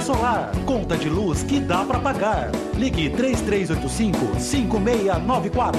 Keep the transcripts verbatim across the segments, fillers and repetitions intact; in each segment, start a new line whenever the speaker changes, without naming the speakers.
solar. Conta de luz que dá pra pagar. Ligue três três oito cinco, cinco seis nove quatro.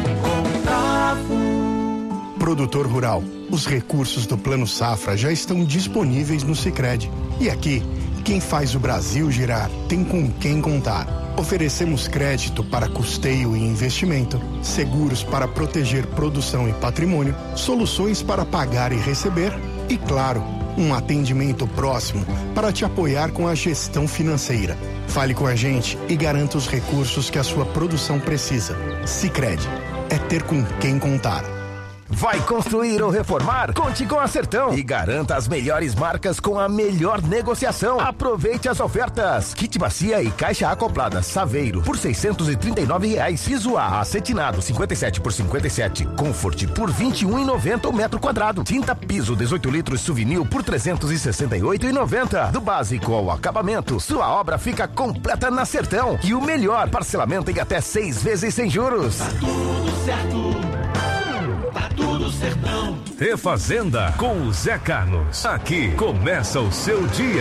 Contraful.
Produtor rural, os recursos do Plano Safra já estão disponíveis no Sicredi. E aqui, quem faz o Brasil girar tem com quem contar. Oferecemos crédito para custeio e investimento, seguros para proteger produção e patrimônio, soluções para pagar e receber e, claro, um atendimento próximo para te apoiar com a gestão financeira. Fale com a gente e garanta os recursos que a sua produção precisa. Sicredi, é ter com quem contar.
Vai construir ou reformar? Conte com a Sertão e garanta as melhores marcas com a melhor negociação. Aproveite as ofertas. Kit bacia e caixa acoplada Saveiro por seiscentos e trinta e nove reais. Piso A acetinado cinquenta e sete por cinquenta e sete. Comfort por vinte e um reais e noventa centavos o metro quadrado. Tinta piso dezoito litros Souvenir por trezentos e sessenta e oito reais e noventa centavos. Do básico ao acabamento, sua obra fica completa na Sertão. E o melhor, parcelamento em até seis vezes sem juros.
Tá tudo certo. Tá tudo Sertão.
Refazenda com o Zé Carlos. Aqui começa o seu dia.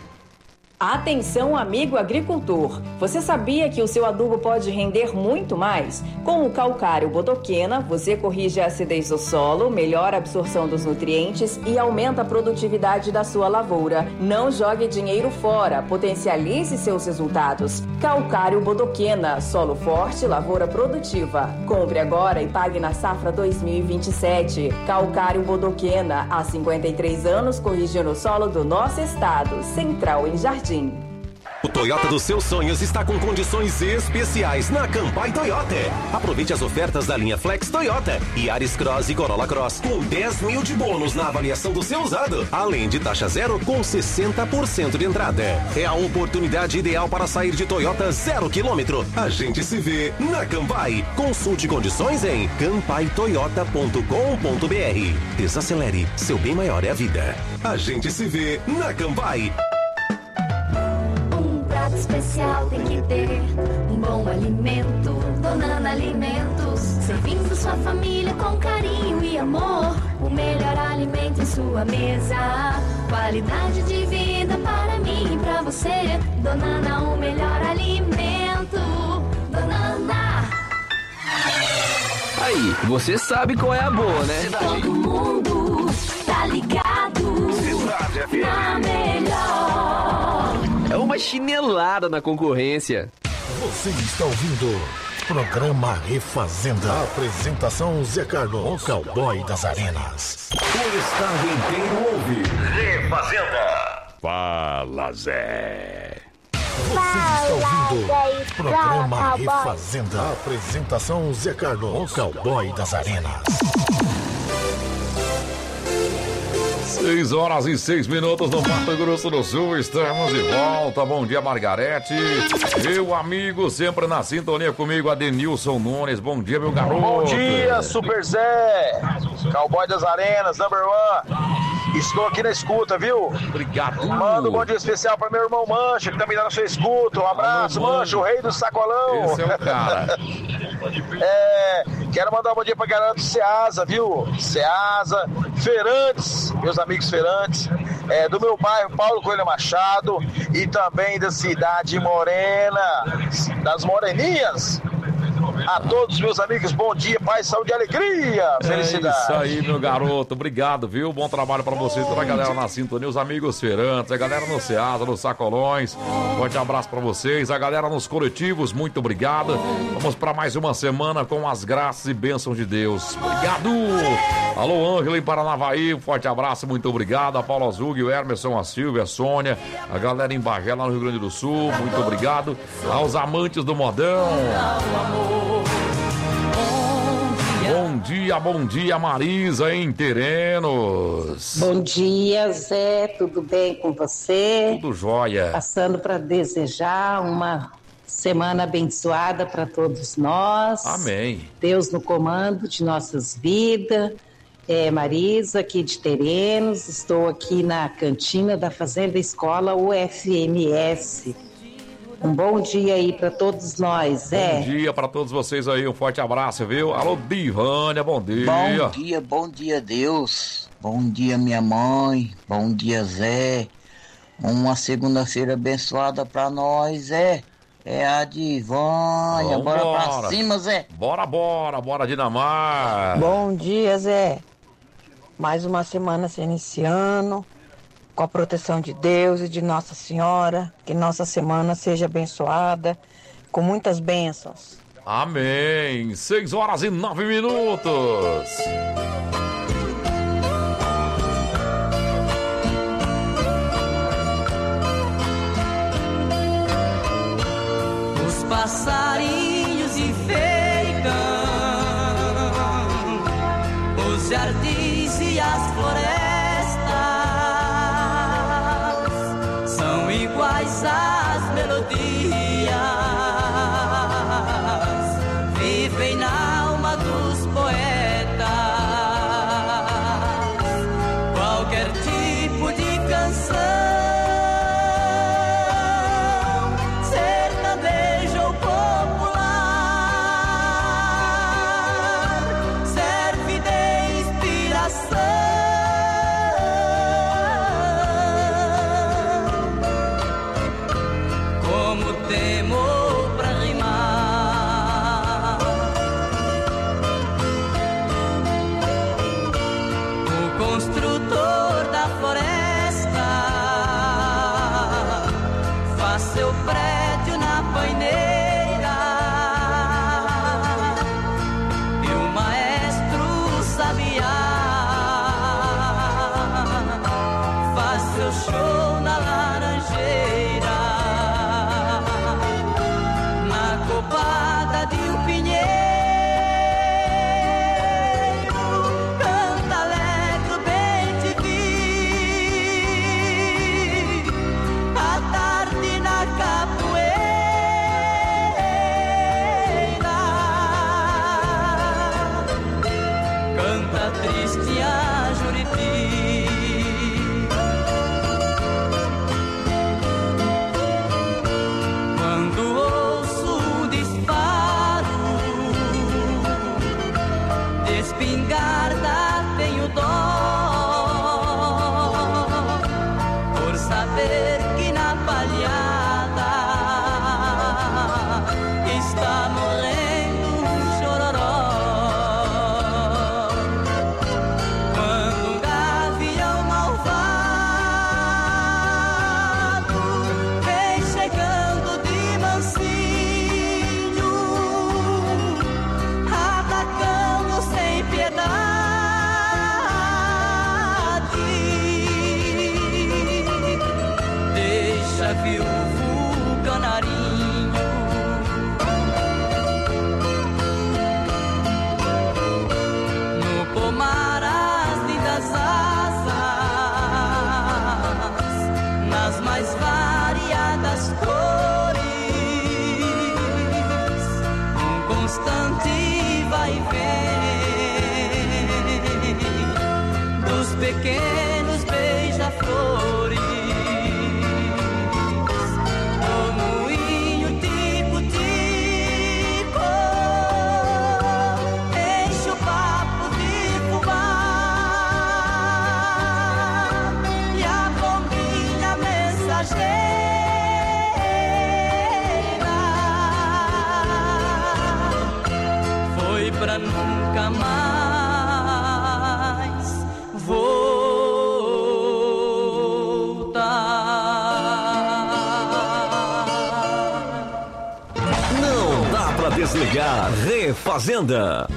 Atenção, amigo agricultor! Você sabia que o seu adubo pode render muito mais? Com o calcário bodoquena, você corrige a acidez do solo, melhora a absorção dos nutrientes e aumenta a produtividade da sua lavoura. Não jogue dinheiro fora, potencialize seus resultados. Calcário bodoquena, solo forte, lavoura produtiva. Compre agora e pague na safra dois mil e vinte e sete. Calcário bodoquena, há cinquenta e três anos corrigindo o solo do nosso estado. Central em Jardim.
O Toyota dos seus sonhos está com condições especiais na Campai Toyota. Aproveite as ofertas da linha Flex Toyota, Yaris Cross e Corolla Cross, com dez mil de bônus na avaliação do seu usado, além de taxa zero com sessenta por cento de entrada. É a oportunidade ideal para sair de Toyota zero quilômetro. A gente se vê na Campai. Consulte condições em campai toyota ponto com ponto br. Desacelere, seu bem maior é a vida. A gente se vê na Campai.
Especial tem que ter um bom alimento. Donana Alimentos, servindo sua família com carinho e amor. O melhor alimento em sua mesa, qualidade de vida para mim e para você. Donana, o melhor alimento. Donana.
Aí, você sabe qual é a boa, né?
Todo mundo tá ligado na melhor.
É uma chinelada na concorrência.
Você está ouvindo programa Refazenda. Apresentação Zé Carlos, o cowboy das arenas.
O estado inteiro ouve Refazenda.
Fala, Zé.
Você está ouvindo programa Refazenda. Apresentação Zé Carlos, o cowboy das arenas.
Seis horas e seis minutos no Mato Grosso do Sul, estamos de volta. Bom dia, Margarete. Meu amigo, sempre na sintonia comigo, Adenilson Nunes. Bom dia, meu garoto.
Bom dia, Super Zé. Cowboy das Arenas, number one. Estou aqui na escuta, viu?
Obrigado.
Manda um bom dia especial para meu irmão Mancha, que também tá na sua escuta. Um abraço, Alô, Mancha, o rei do sacolão.
Esse é o cara.
É, quero mandar um bom dia pra galera do Ceasa, viu? Ceasa, Feirantes, meus amigos Feirantes, é, do meu bairro Paulo Coelho Machado e também da cidade Morena, das Moreninhas. A todos meus amigos, bom dia, paz, saúde e alegria, felicidade.
É isso aí, meu garoto, obrigado, viu? Bom trabalho pra você, toda a galera na sintonia, os amigos Feirantes, a galera no Ceasa, nos Sacolões, forte abraço pra vocês, a galera nos coletivos, muito obrigado. Vamos pra mais uma semana com as graças e bênçãos de Deus. Obrigado! Alô, Ângela em Paranavaí, um forte abraço, muito obrigado. A Paulo Azug, o Emerson, a Silvia, a Sônia, a galera em Bagé, lá no Rio Grande do Sul, muito obrigado. Aos amantes do modão. Bom dia, bom dia, Marisa em Terenos.
Bom dia, Zé, tudo bem com você?
Tudo jóia.
Passando para desejar uma semana abençoada para todos nós.
Amém.
Deus no comando de nossas vidas. É Marisa, aqui de Terenos. Estou aqui na cantina da Fazenda Escola U F M S. Um bom dia aí para todos nós, Zé.
Bom dia para todos vocês aí, um forte abraço, viu? Alô, Divânia, bom dia.
Bom dia, bom dia, Deus. Bom dia, minha mãe. Bom dia, Zé. Uma segunda-feira abençoada pra nós, é. É a de Vânia. Bora pra cima, Zé.
Bora, bora, bora, Dinamar.
Bom dia, Zé. Mais uma semana se iniciando, com a proteção de Deus e de Nossa Senhora. Que nossa semana seja abençoada, com muitas bênçãos.
Amém. Seis horas e nove minutos.
Os passarinhos enfeitam os jardins e as florestas, são iguais às melodias, vivem na alma dos poetas. Qualquer tipo de canção, sertanejo ou popular, serve de inspiração. Como temor pra rimar, o construtor da floresta faz seu prédio na paineira, e o maestro sabiá faz seu show na laranjeira, na copada de um pinheiro, canta alegre, bem te vi, à tarde na capoeira, canta triste a Juriti. Quando ouço um disparo de espingarda, tenho dó, por saber que na palhada está morrendo um chororó. Quando um gavião malvado vem chegando de mansinho, atacando sem piedade, deixa viúvo o canarinho. No pomar as lindas asas, nas mais variadas cores, um constante vai e vem dos pequenos beija-flores. No moinho tico-tico, enche o papo de fubá, e a pombinha mensageira foi pra nunca mais voltar.
Não dá pra desligar. Refazenda.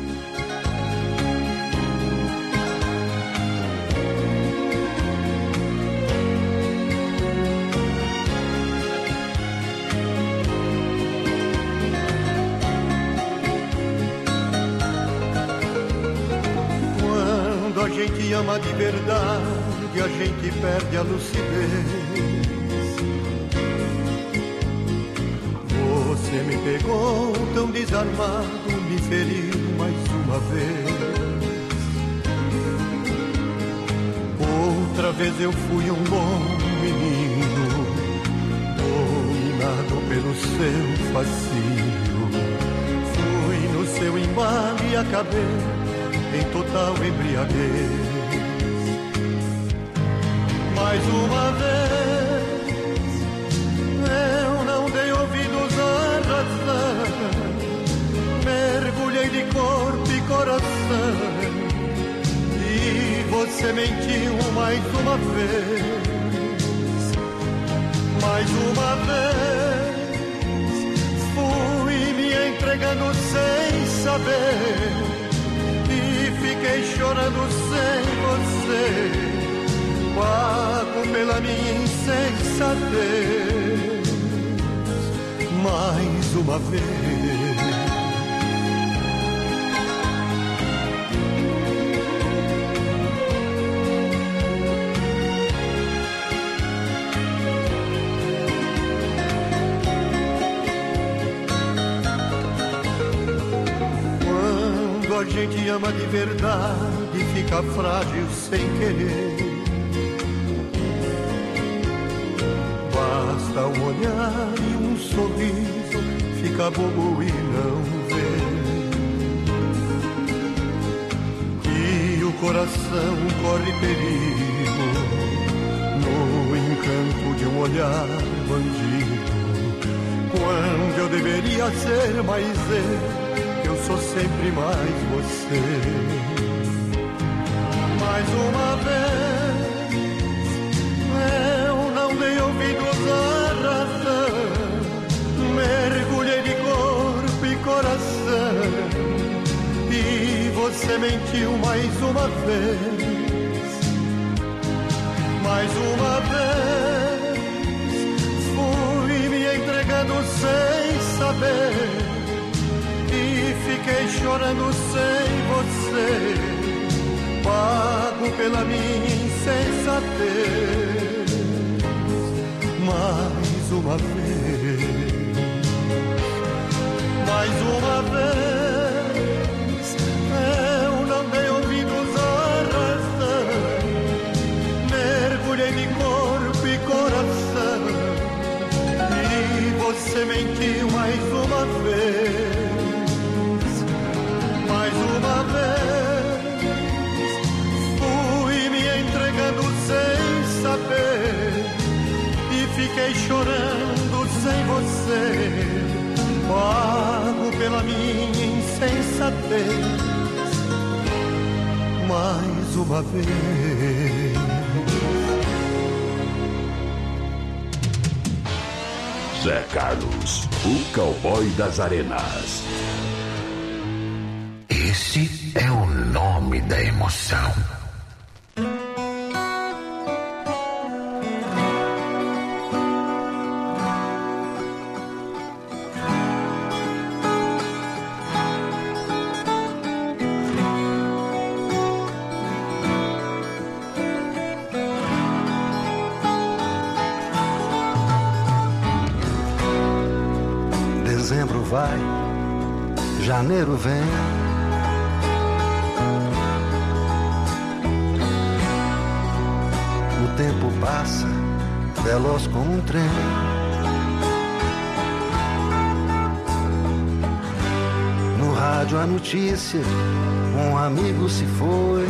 Quando a gente ama de verdade, a gente perde a lucidez. Você me pegou tão desarmado, me feriu mais uma vez. Outra vez eu fui um bom menino, dominado pelo seu fascínio. Fui no seu embalo e acabei em total embriaguez. Mais uma vez mentiu mais uma vez, mais uma vez. Fui me entregando sem saber e fiquei chorando sem você. Pago pela minha insensatez mais uma vez. Quando a gente ama de verdade, fica frágil sem querer. Basta um olhar e um sorriso, fica bobo e não vê que o coração corre perigo no encanto de um olhar bandido. Quando eu deveria ser mais eu, eu sou sempre mais você. Mais uma vez eu não dei ouvidos à razão, mergulhei de corpo e coração e você mentiu mais uma vez. Mais uma vez fui me entregando sem saber e fiquei chorando sem você. Pago pela minha insensatez mais uma vez. Mais uma vez eu não dei ouvidos à razão, mergulhei de corpo e coração e você mentiu mais uma vez. Mais uma vez fui me entregando sem saber e fiquei chorando sem você. Pago pela minha insensatez mais uma vez.
Zé Carlos, o cowboy das arenas.
Esse é o nome da emoção.
Dezembro vai, janeiro vem. O tempo passa, veloz como um trem. No rádio a notícia, um amigo se foi.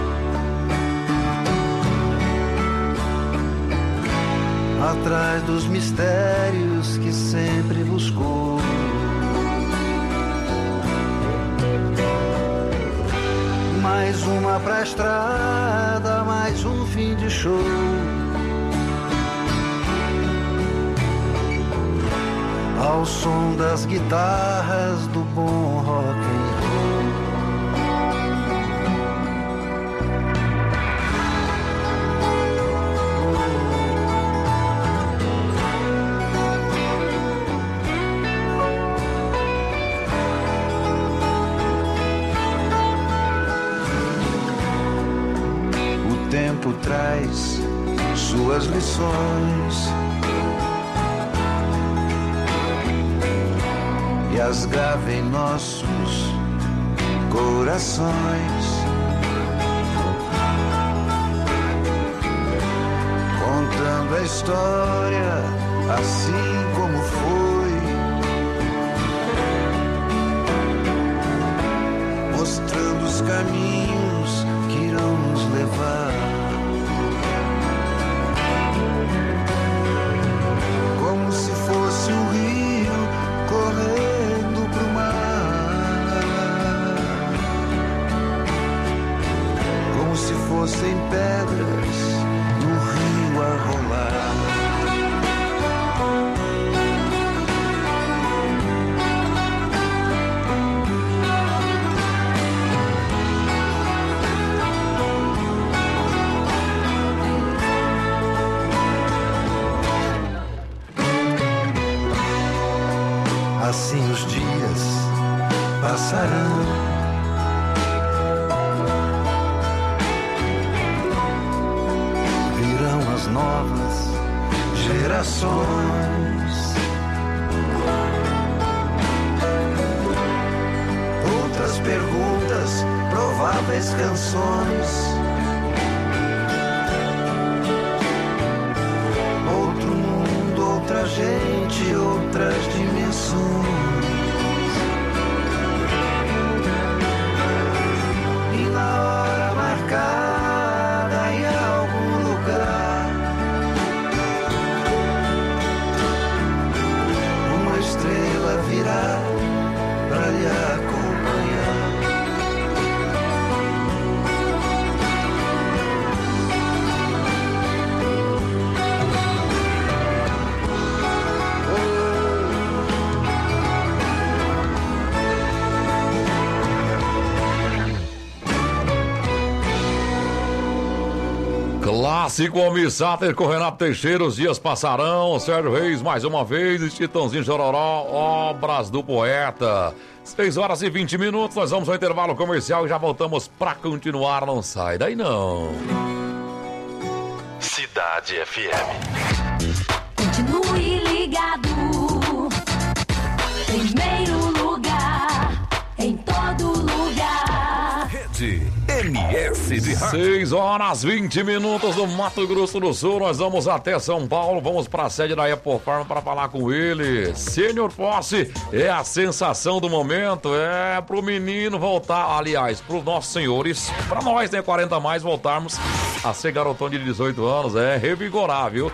Atrás dos mistérios que sempre buscou. Mais uma pra estrada, mais um fim de show. Ao som das guitarras do bom rock and roll. O tempo traz suas lições e as grava em nossos corações, contando a história assim como foi, mostrando os caminhos que irão nos levar. Como se fosse um rio correndo pro mar, como se fossem pés assim os dias passarão. Virão as novas gerações. Outras perguntas, prováveis canções. Outro mundo, outra gente, outras dimensões. E na hora marcada em algum lugar, uma estrela virá pra lhe acompanhar.
Clássico Homem Sáter com Renato Teixeira, os dias passarão, Sérgio Reis mais uma vez, e Chitãozinho Chororó, obras do poeta. seis horas e vinte minutos, nós vamos ao intervalo comercial e já voltamos pra continuar, não sai daí não.
Cidade F M.
Continue ligado. Primeiro lugar, em todo lugar.
Rede M S de rádio. seis horas e vinte minutos do Mato Grosso do Sul. Nós vamos até São Paulo. Vamos para a sede da Apple Farm para falar com ele. Sênior Posse é a sensação do momento. É pro menino voltar, aliás, pros nossos senhores, para nós, né, quarenta a mais, voltarmos a ser garotão de dezoito anos. É revigorar, viu?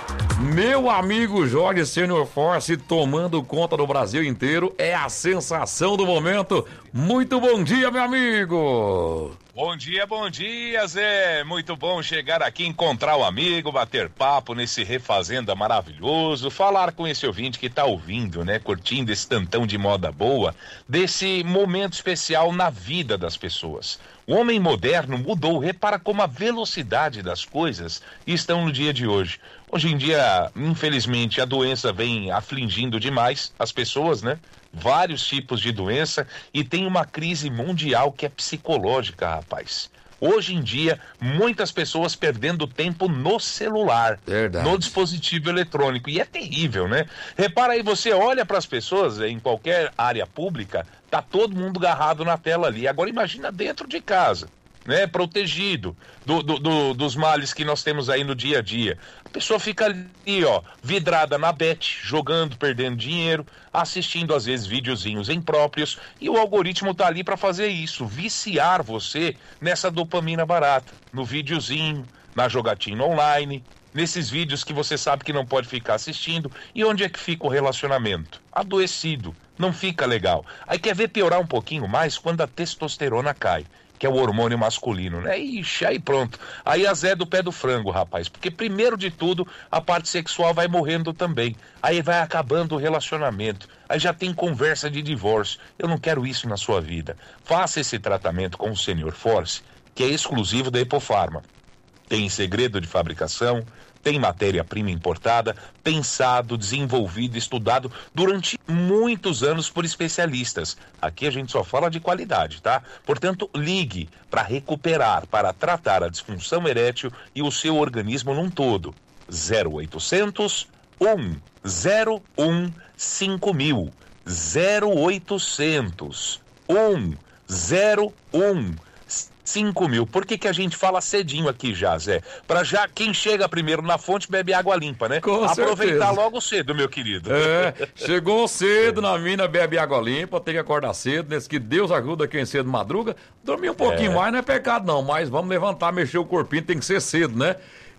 Meu amigo Jorge Sênior Force tomando conta do Brasil inteiro é a sensação do momento. Muito bom dia, meu amigo!
Bom dia, bom dia, Zé. Muito bom chegar aqui, encontrar o amigo, bater papo nesse Refazenda maravilhoso, falar com esse ouvinte que tá ouvindo, né, curtindo esse tantão de moda boa, desse momento especial na vida das pessoas. O homem moderno mudou, repara como a velocidade das coisas estão no dia de hoje. Hoje em dia, infelizmente, a doença vem afligindo demais as pessoas, né? Vários tipos de doença, e tem uma crise mundial que é psicológica, rapaz. Hoje em dia, muitas pessoas perdendo tempo no celular, Verdade. no dispositivo eletrônico, e é terrível, né? Repara aí, você olha para as pessoas em qualquer área pública, tá todo mundo agarrado na tela ali. Agora imagina dentro de casa, né? Protegido do, do, do, dos males que nós temos aí no dia a dia. A pessoa fica ali, ó, vidrada na bet, jogando, perdendo dinheiro, assistindo às vezes videozinhos impróprios, e o algoritmo tá ali para fazer isso, viciar você nessa dopamina barata, no videozinho, na jogatina online, nesses vídeos que você sabe que não pode ficar assistindo. E onde é que fica o relacionamento? Adoecido, não fica legal. Aí quer ver piorar um pouquinho mais quando a testosterona cai, que é o hormônio masculino, né? Ixi, aí pronto. Aí a Zé do pé do frango, rapaz. Porque primeiro de tudo, a parte sexual vai morrendo também. Aí vai acabando o relacionamento. Aí já tem conversa de divórcio. Eu não quero isso na sua vida. Faça esse tratamento com o Sênior Force, que é exclusivo da Epofarma. Tem segredo de fabricação, tem matéria-prima importada, pensado, desenvolvido, estudado durante muitos anos por especialistas. Aqui a gente só fala de qualidade, tá? Portanto, ligue para recuperar, para tratar a disfunção erétil e o seu organismo num todo. zero oitocentos, um zero um, cinco mil. zero oitocentos, um zero um, cinco mil. Por que que a gente fala cedinho aqui já, Zé? Pra já quem chega primeiro na fonte bebe água limpa, né?
Com
Aproveitar
certeza.
logo cedo, meu querido.
É, chegou cedo na mina, bebe água limpa, tem que acordar cedo, nesse que Deus ajuda quem cedo madruga. Dormir um pouquinho
É.
mais não é pecado não, mas vamos levantar, mexer o corpinho, tem que ser cedo, né?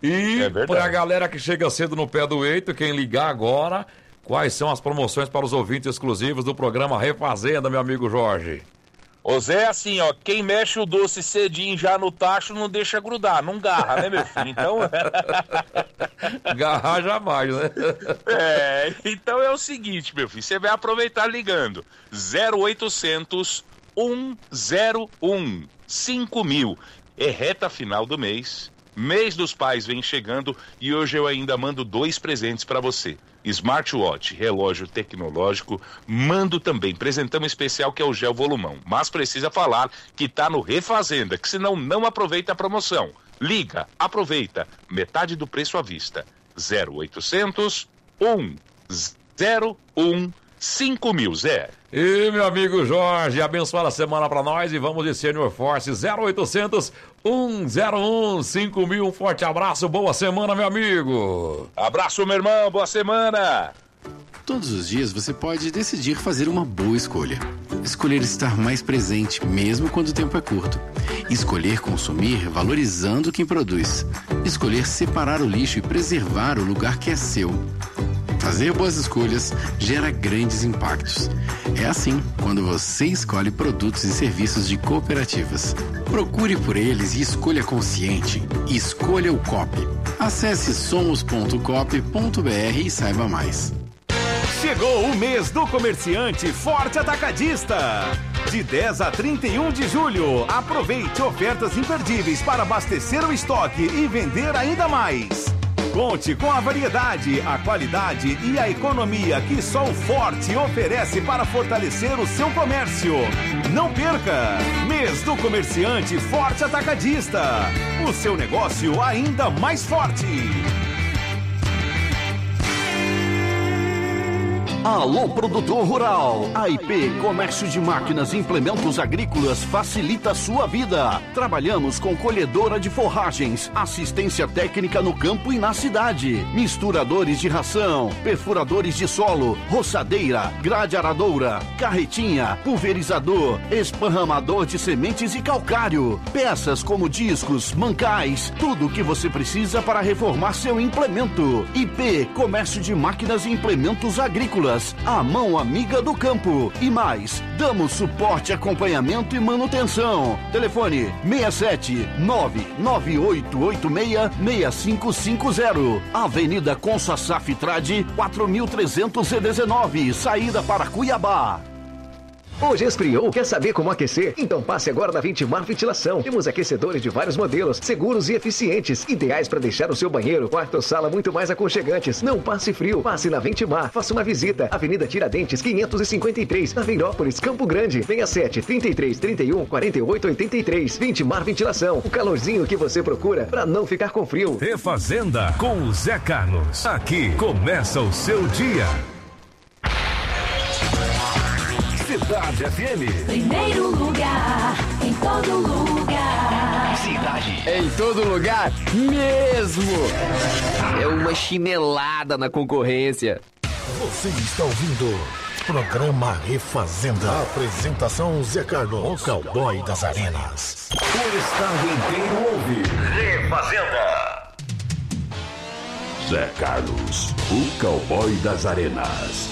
E
É verdade.
pra galera que chega cedo no pé do eito, quem ligar agora, quais são as promoções para os ouvintes exclusivos do programa Refazenda, meu amigo Jorge?
Ô Zé, assim, ó, quem mexe o doce cedinho já no tacho não deixa grudar, não garra, né, meu filho? Então...
Garrar jamais, né?
É, então é o seguinte, meu filho, você vai aproveitar ligando zero oitocentos, um zero um, cinco mil. É reta final do mês, mês dos pais vem chegando e hoje eu ainda mando dois presentes pra você. smartwatch, relógio tecnológico, mando também, presentamos especial que é o Gel Volumão. Mas precisa falar que tá no Refazenda, que senão não aproveita a promoção. Liga, aproveita, metade do preço à vista. zero oitocentos, um zero um, cinco mil, Zé.
E meu amigo Jorge, abençoada semana pra nós e vamos de Senior Force zero oitocentos, um zero um, cinco mil. Um forte abraço, boa semana, meu amigo.
Abraço, meu irmão, boa semana.
Todos os dias você pode decidir fazer uma boa escolha. Escolher estar mais presente, mesmo quando o tempo é curto. Escolher consumir valorizando quem produz. Escolher separar o lixo e preservar o lugar que é seu. Fazer boas escolhas gera grandes impactos. É assim quando você escolhe produtos e serviços de cooperativas. Procure por eles e escolha consciente. Escolha o Coop. Acesse somos ponto coop ponto br e saiba mais.
Chegou o mês do comerciante Forte Atacadista. De dez a trinta e um de julho, aproveite ofertas imperdíveis para abastecer o estoque e vender ainda mais. Conte com a variedade, a qualidade e a economia que só o Forte oferece para fortalecer o seu comércio. Não perca! Mês do comerciante Forte Atacadista. O seu negócio ainda mais forte.
Alô, produtor rural. A I P Comércio de Máquinas e Implementos Agrícolas facilita a sua vida. Trabalhamos com colhedora de forragens, assistência técnica no campo e na cidade, misturadores de ração, perfuradores de solo, roçadeira, grade aradoura, carretinha, pulverizador, esparramador de sementes e calcário, peças como discos, mancais, tudo o que você precisa para reformar seu implemento. I P Comércio de Máquinas e Implementos Agrícolas. A mão amiga do campo. E mais, damos suporte, acompanhamento e manutenção. Telefone seis sete nove nove oito oito seis seis cinco cinco zero. Avenida Consa Saf Trade quatro mil trezentos e dezenove, saída para Cuiabá.
Hoje esfriou, quer saber como aquecer? Então passe agora na Vintimar Ventilação. Temos aquecedores de vários modelos, seguros e eficientes, ideais para deixar o seu banheiro, quarto ou sala muito mais aconchegantes. Não passe frio, passe na Vintimar, faça uma visita. Avenida Tiradentes, quinhentos e cinquenta e três, Aveirópolis, Campo Grande. seis sete, trinta e três, trinta e um, quarenta e oito, oitenta e três. Vintimar Ventilação, o calorzinho que você procura para não ficar com frio.
Refazenda com o Zé Carlos. Aqui começa o seu dia. Cidade F M.
Primeiro lugar, em todo lugar.
Cidade.
Em todo lugar mesmo.
É uma chinelada na concorrência.
Você está ouvindo Programa Refazenda. Apresentação Zé Carlos, o cowboy das arenas.
O estado inteiro ouve
Refazenda. Zé Carlos, o cowboy das arenas.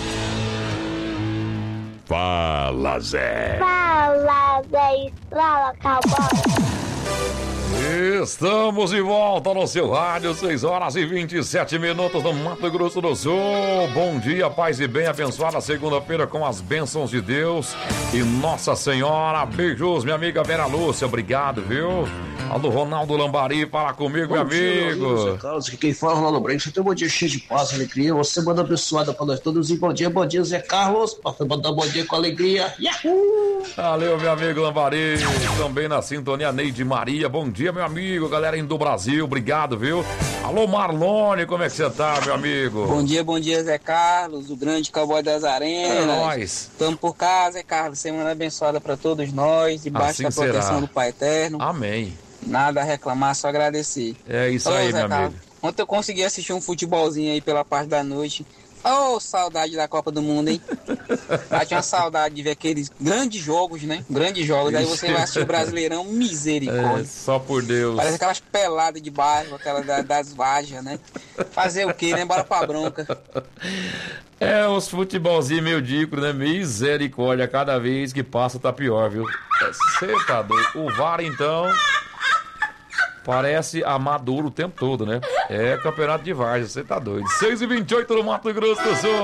Fala, Zé.
Fala, Zé. Fala, cowboy.
Estamos de volta no seu rádio, seis horas e vinte e sete minutos no Mato Grosso do Sul. Bom dia, paz e bem, abençoada segunda-feira com as bênçãos de Deus e Nossa Senhora. Beijos, minha amiga Vera Lúcia, obrigado, viu? Alô, Ronaldo Lambari, fala comigo, meu amigo.
Zé Carlos, quem fala é o Ronaldo Branco. Você tem um bom dia cheio de paz, alegria. Você manda abençoada para nós todos. E bom dia, bom dia, Zé Carlos. Para mandar bom dia com alegria. Yahoo!
Valeu, meu amigo Lambari. Também na sintonia, Neide Maria. Bom dia, meu amigo. Galera indo do Brasil, obrigado, viu? Alô, Marlone, como é que você tá, meu amigo?
Bom dia, bom dia, Zé Carlos, o grande cowboy das arenas.
É nóis.
Estamos por cá, Zé Carlos. Semana abençoada para todos nós, debaixo
assim
da proteção
será.
do Pai Eterno.
Amém.
Nada a reclamar, só agradecer.
É isso
Ô,
aí,
Zé
meu
Carlos,
amigo.
ontem eu consegui assistir um futebolzinho aí pela parte da noite. Oh, saudade da Copa do Mundo, hein? Eu tinha saudade de ver aqueles grandes jogos, né? Grandes jogos. Aí você vai assistir o Brasileirão, misericórdia.
É, só por Deus.
Parece aquelas peladas de bairro, aquela da, das vajas, né? Fazer o quê, né? Bora pra bronca.
É, os futebolzinhos meio dico, né? Misericórdia, cada vez que passa tá pior, viu? Você tá doido. O V A R, então, parece amador o tempo todo, né? É campeonato de várzea, você tá doido. seis e vinte e oito no Mato Grosso do Sul.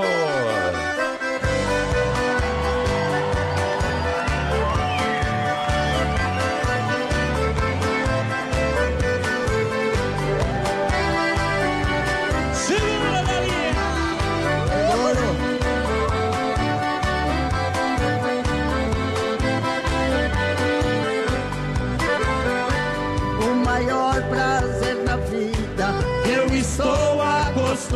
Segura,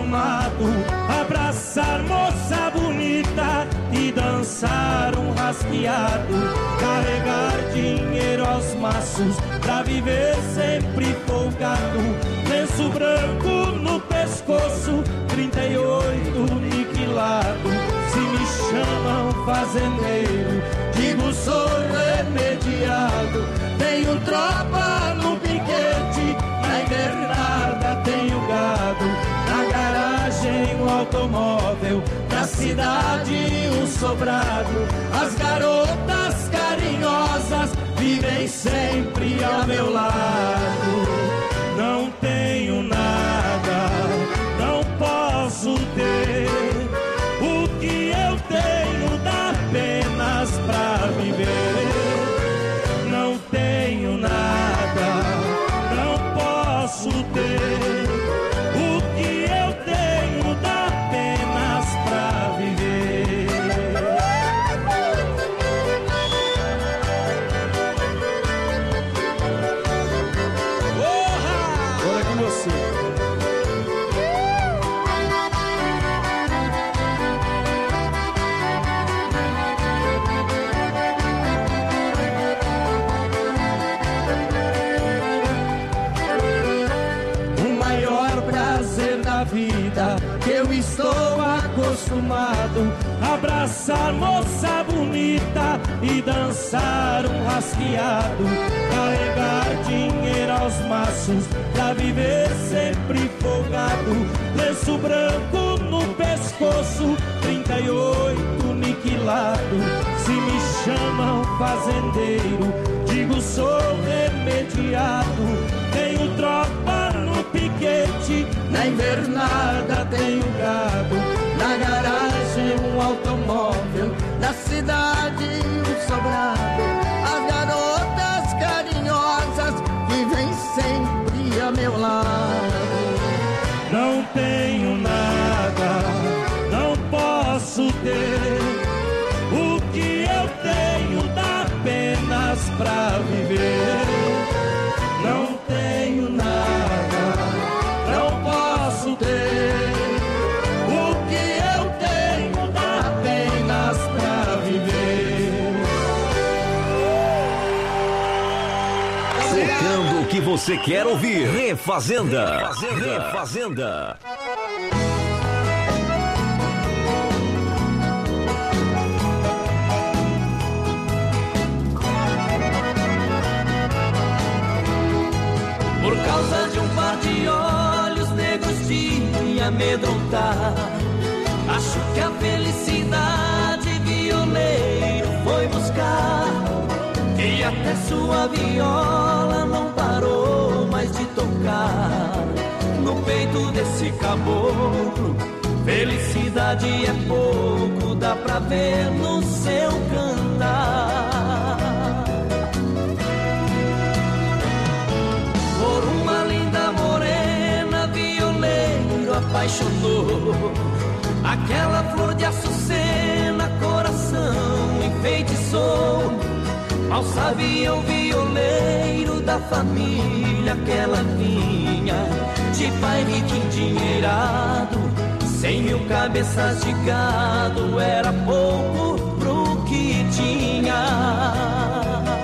acostumado a abraçar moça bonita e dançar um rasqueado, carregar dinheiro aos maços pra viver sempre folgado, lenço branco no pescoço, trinta e oito niquilado. Se me chamam fazendeiro, digo sou remediado. Tenho tropa no piquete, na invernada tenho gado, na garagem um automóvel, na cidade um sobrado. As garotas carinhosas vivem sempre ao meu lado. Não tenho nada, não posso ter, o que eu tenho dá apenas pra viver. Não tenho nada, não posso ter, o que eu tenho dá apenas pra viver. Agora é com você. Vida que eu estou acostumado a abraçar moça bonita e dançar um rasqueado, carregar dinheiro aos maços pra viver sempre folgado, lenço branco no pescoço, trinta e oito niquilado. Se me chamam fazendeiro, digo sou remediado. Tenho tropa no piquete, na invernada tenho gado, na garagem um automóvel, na cidade um sobrado. As garotas carinhosas vivem sempre a meu lado. Não tenho nada, não posso ter, o que eu tenho dá apenas pra viver. Não tenho nada, não posso ter, o que eu tenho dá apenas pra viver.
Tocando o que você quer ouvir. Refazenda. Refazenda. Refazenda.
Por causa de um par de olhos negros de me amedrontar, acho que a felicidade violeiro foi buscar, e até sua viola não parou mais de tocar. No peito desse caboclo, felicidade é pouco, dá pra ver no seu cantar. Por uma linda morena, violeiro apaixonou, aquela flor de açucena, coração enfeitiçou. Mal sabia o violeiro da família que ela vinha, de pai rico endinheirado, cem mil cabeças de gado, era pouco pro que tinha.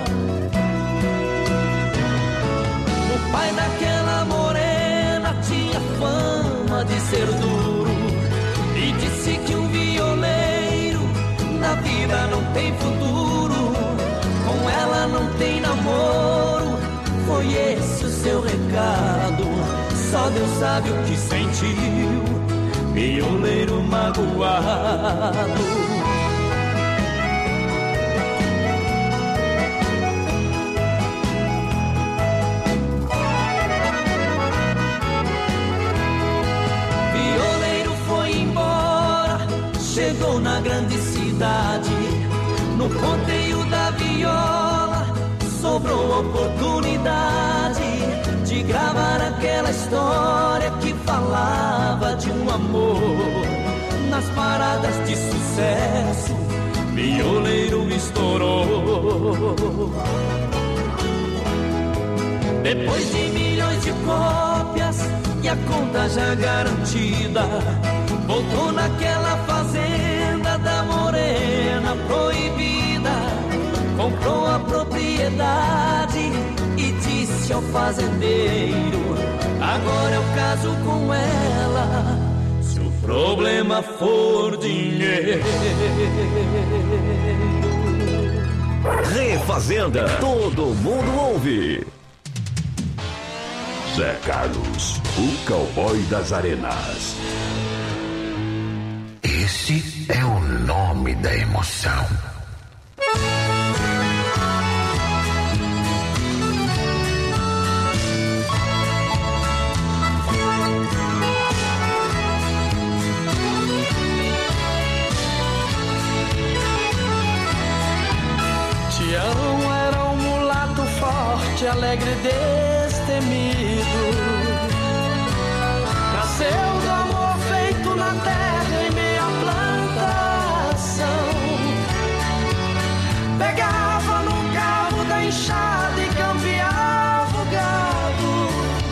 O pai daquela morena tinha fama de ser duro, e disse que um violeiro na vida não tem futuro, com ela não tem namoro. Foi esse o seu recado, só Deus sabe o que sentiu, violeiro magoado. Chegou na grande cidade, no ponteio da viola, sobrou oportunidade de gravar aquela história que falava de um amor. Nas paradas de sucesso, violeiro estourou. Depois de milhões de cópias e a conta já garantida. Voltou naquela fazenda da morena proibida, comprou a propriedade e disse ao fazendeiro: agora eu caso com ela, se o problema for dinheiro.
Refazenda, todo mundo ouve.
Zé Carlos, o cowboy das arenas.
Esse é o nome da emoção.
Tião era um mulato forte, alegre e destemido. Nasceu do amor feito na terra em meia plantação. Pegava no cabo da enxada e campeava o gado.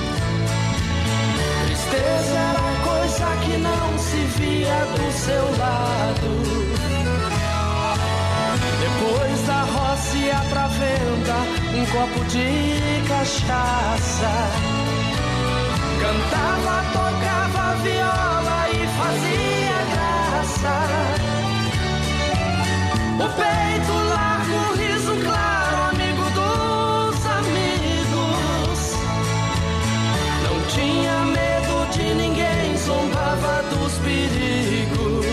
Tristeza era coisa que não se via do seu lado. Depois da roça ia pra venda um copo de cachaça. Cantava, tocava viola e fazia graça. O peito largo, riso claro, amigo dos amigos. Não tinha medo de ninguém, zombava dos perigos.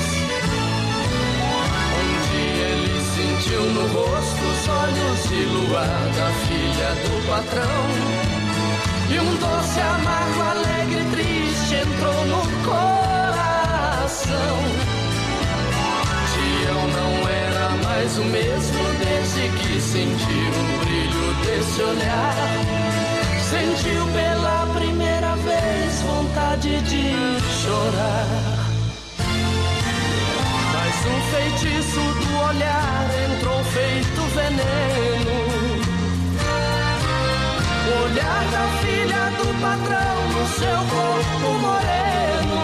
Sentiu no rosto os olhos de luar da filha do patrão. E um doce, amargo, alegre e triste entrou no coração. Tião não era mais o mesmo desde que sentiu o brilho desse olhar. Sentiu pela primeira vez vontade de chorar. Mas um feitiço do olhar entrou feito veneno. O olhar da filha do patrão no seu corpo moreno.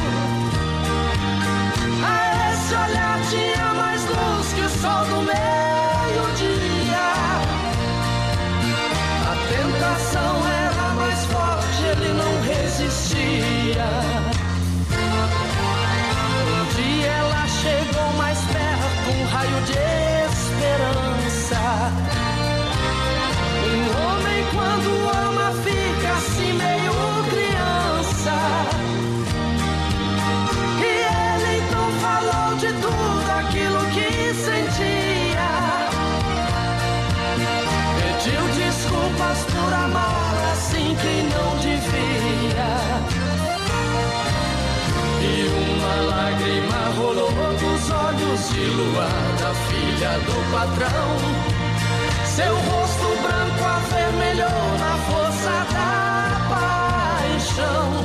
A esse olhar tinha mais luz que o sol do meio-dia. A tentação era mais forte, ele não resistia. Ela chegou mais perto, um raio de esperança. Um homem quando ama fica assim meio criança. E ele então falou de tudo aquilo que sentia. Pediu desculpas por amar assim que não devia. E uma lágrima rolou dos olhos de luar da filha do patrão. Seu rosto branco avermelhou na força da paixão.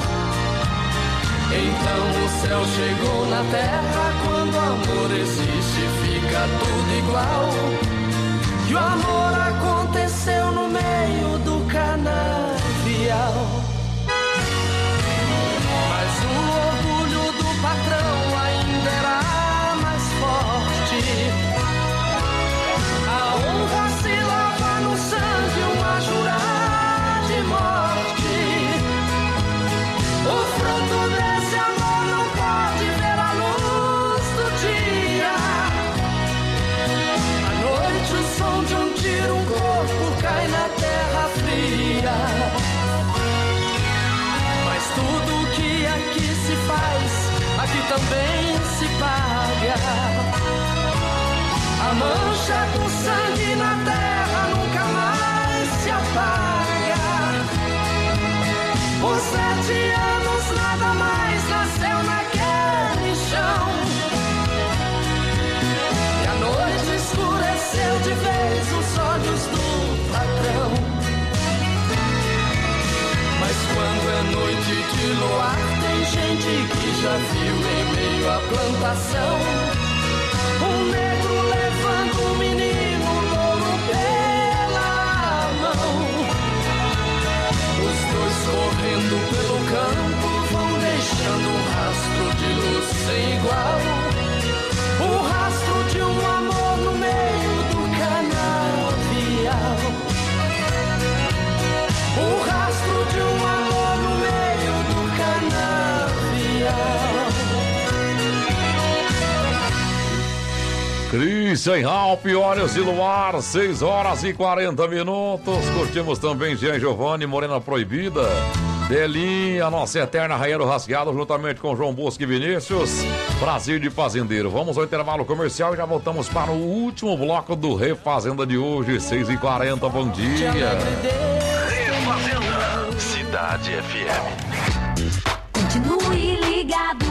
Então o céu chegou na terra. Quando o amor existe fica tudo igual. E o amor aconteceu no meio do canavial. Mas o patrão ainda era mais forte. A honra se lava no sangue, uma jura de morte. O fruto desse amor não pode ver a luz do dia. À noite o som de um tiro, um corpo cai na terra fria. Mas tudo que aqui se faz aqui também se paga. A mancha do sangue na terra nunca mais se apaga. Por sete anos nada mais nasceu naquele chão. E a noite escureceu de vez os olhos do patrão. Mas quando é noite de luar, tem gente que já viu em meio à plantação um negro levando um menino louro pela mão. Os dois correndo pelo igual. O rastro de um amor no meio do canavial. O rastro de um amor no meio do canavial.
Christian Ralph, Olhos de Luar, seis horas e quarenta minutos. Curtimos também Jean Giovanni, Morena Proibida. Delinha, nossa eterna rainha do rasgado, juntamente com João Bosco e Vinícius. Brasil de Fazendeiro. Vamos ao intervalo comercial e já voltamos para o último bloco do Refazenda de hoje, seis e quarenta. Bom dia.
Refazenda, Cidade F M.
Continue ligado.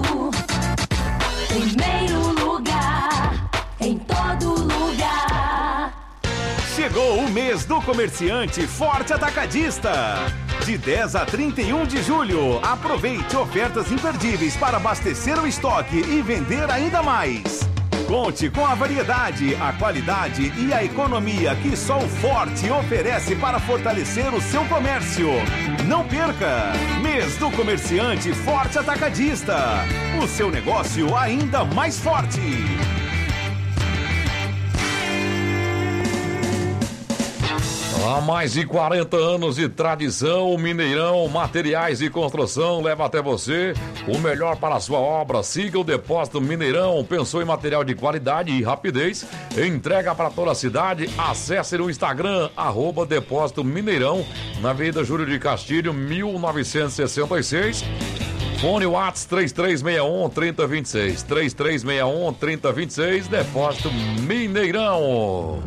Primeiro lugar, em todo lugar.
Chegou o mês do comerciante Forte Atacadista. De dez a trinta e um de julho, aproveite ofertas imperdíveis para abastecer o estoque e vender ainda mais. Conte com a variedade, a qualidade e a economia que só o Forte oferece para fortalecer o seu comércio. Não perca! Mês do comerciante Forte Atacadista. O seu negócio ainda mais forte.
Há mais de quarenta anos de tradição, o Mineirão Materiais de Construção leva até você o melhor para a sua obra. Siga o Depósito Mineirão. Pensou em material de qualidade e rapidez? Entrega para toda a cidade. Acesse no Instagram, arroba Depósito Mineirão, na Avenida Júlio de Castilho, mil novecentos e sessenta e seis. Fone Whats três três seis um, três zero dois seis. três três seis um, três zero dois seis. Depósito Mineirão.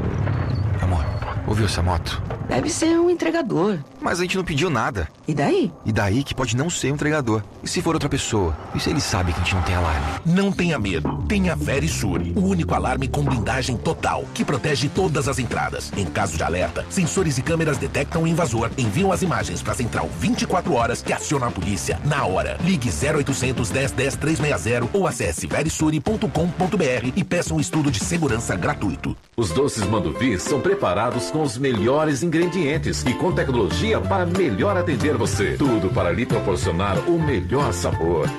Ouviu essa moto?
Deve ser um entregador.
Mas a gente não pediu nada.
E daí?
E daí que pode não ser um entregador. E se for outra pessoa? E se ele sabe que a gente não tem alarme?
Não tenha medo. Tenha Verisure, o único alarme com blindagem total, que protege todas as entradas. Em caso de alerta, sensores e câmeras detectam o invasor, enviam as imagens para a central vinte e quatro horas, que aciona a polícia na hora. Ligue zero oitocentos, dez, dez, trezentos e sessenta ou acesse verisure ponto com ponto br e peça um estudo de segurança gratuito.
Os doces Manduvi são preparados com os melhores ingredientes e com tecnologia para melhor atender você. Tudo para lhe proporcionar o melhor sabor.